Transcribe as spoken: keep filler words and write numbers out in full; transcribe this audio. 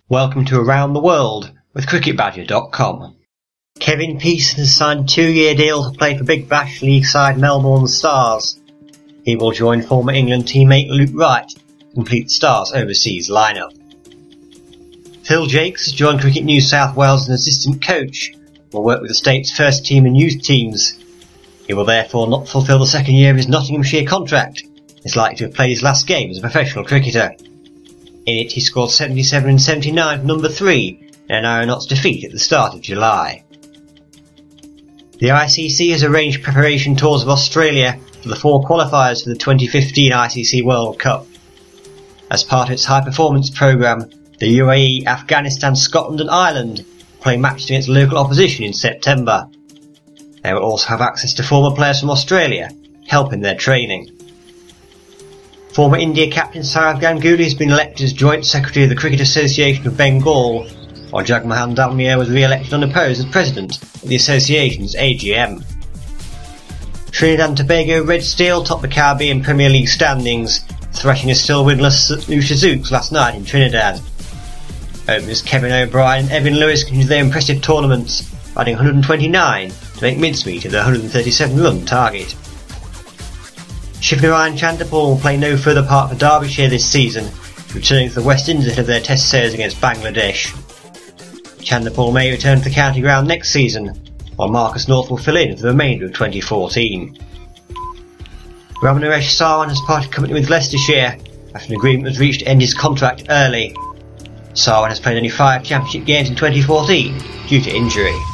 Welcome to Around the World with cricket badger dot com. Kevin Peace has signed a two-year deal to play for Big Bash League side Melbourne Stars. He will join former England teammate Luke Wright to complete the Stars' overseas lineup. Phil Jakes has joined Cricket New South Wales as an assistant coach and will work with the state's first team and youth teams. He will therefore not fulfil the second year of his Nottinghamshire contract. He's likely to have played his last game as a professional cricketer. In it, he scored seventy-seven and seventy-nine for number three in an Aeronauts defeat at the start of July. The I C C has arranged preparation tours of Australia for the four qualifiers for the twenty fifteen I C C World Cup. As part of its high-performance programme, the U A E, Afghanistan, Scotland and Ireland play matches against local opposition in September. They will also have access to former players from Australia, helping their training. Former India captain Sourav Ganguly has been elected as Joint Secretary of the Cricket Association of Bengal, while Jagmohan Dalmia was re-elected unopposed as President of the Association's A G M. Trinidad and Tobago Red Steel topped the Caribbean Premier League standings, thrashing a still winless Lucia Zooks last night in Trinidad. Openers Kevin O'Brien and Evan Lewis continued their impressive tournaments, adding one hundred twenty-nine to make mincemeat of the one hundred thirty-seven run target. Shivnarine Chanderpaul will play no further part for Derbyshire this season, returning to the West Indies ahead of their test series against Bangladesh. Chanderpaul may return to the county ground next season, while Marcus North will fill in for the remainder of twenty fourteen. Ramnaresh Sarwan has parted company with Leicestershire after an agreement was reached to end his contract early. Sarwan has played only five championship games in twenty fourteen due to injury.